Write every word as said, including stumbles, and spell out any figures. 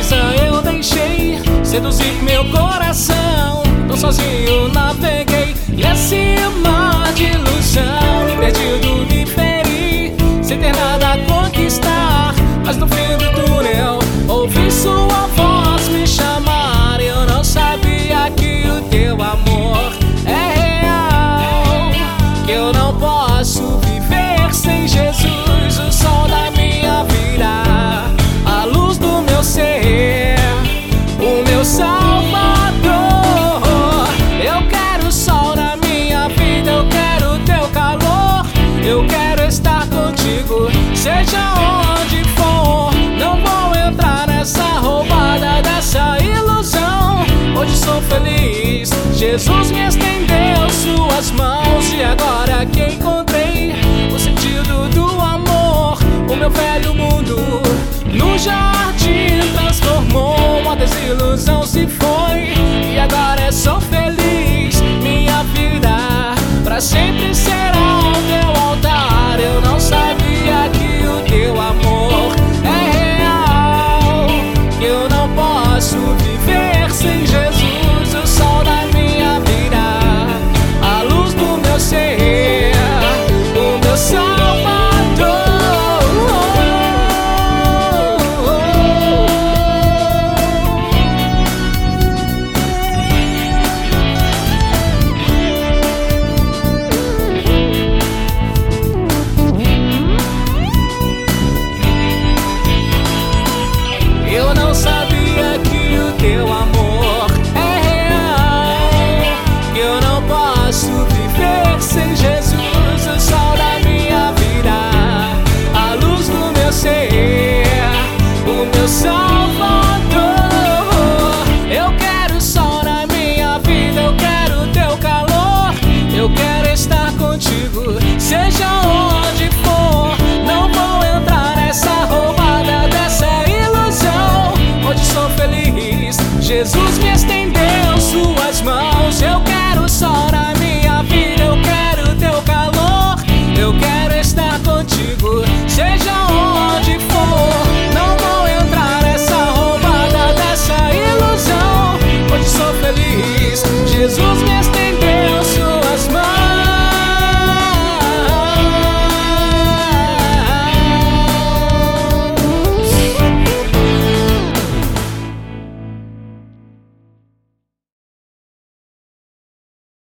casa eu deixei seduzir meu coração. Tão sozinho naveguei nesse mar de ilusão. Perdido me feri, sem ter nada a conquistar. Mas no fim do túnel ouvi sua voz me chamar. Eu não sabia que o teu amor é real, que eu não posso viver sem Jesus, o sol da minha vida, a luz do meu ser, o meu Salvador. Eu quero o sol na minha vida, eu quero o teu calor, eu quero estar contigo, seja onde for. Não vou entrar nessa roubada, dessa ilusão. Hoje sou feliz, Jesus me estendeu suas mãos. E agora que encontrei o sentido do amor, o meu velho mundo no jardim transformou. Uma desilusão se foi e agora sou feliz. Minha vida pra sempre será